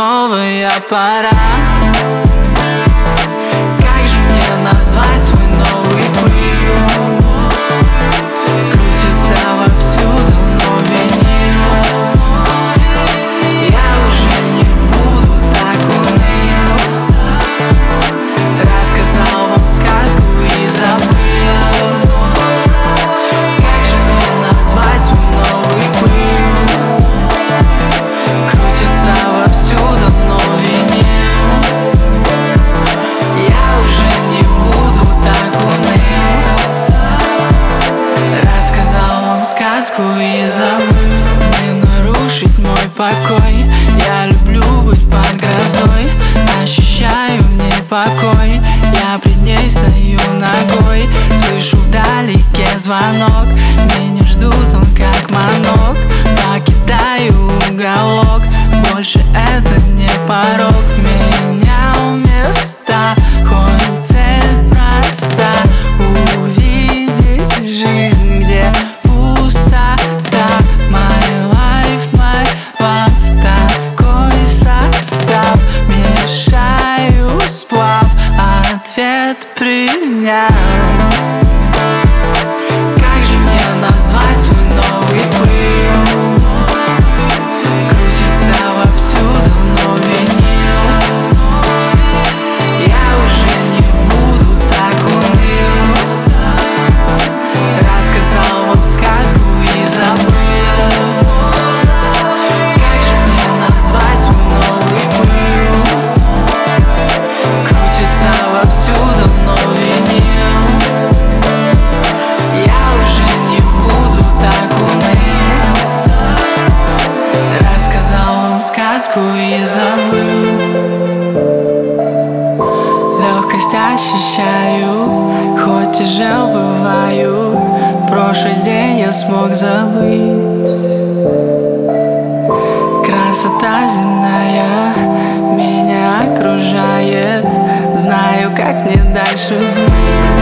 новая пора. Как же мне назвать свой новый прием? Крутится вовсю давно винил. Я уже не буду так уныл. Рассказал вам сказку и забыл. Как же мне назвать свой новый прием? Крутится вовсю давно винил. Я уже не буду так уныл. Рассказал вам сказку и забыл. Не нарушить мой покой. Я люблю быть под грозой. Ощущаю в ней покой. Я пред ней стою ногой. Слышу вдалеке звонок. Меня ждут, он как манок. Покидаю уголок. Больше это не порог. Менял места, хоть цель проста. Увидеть жизнь, где пустота. My life, my love. Такой состав. Мешаю сплав. Ответ принял. Как же мне назвать свой новый прием? Крутится вовсю давно винил. Я уже не буду так уныл. Рассказал вам сказку и забыл. Как же мне назвать свой новый прием? Крутится вовсю давно винил. Я уже не буду так уныл. Рассказал вам сказку и забыл. Легкость ощущаю, хоть тяжел бываю. Прошлый день я смог забыть. Красота земная меня окружает. Знаю, как мне дальше быть.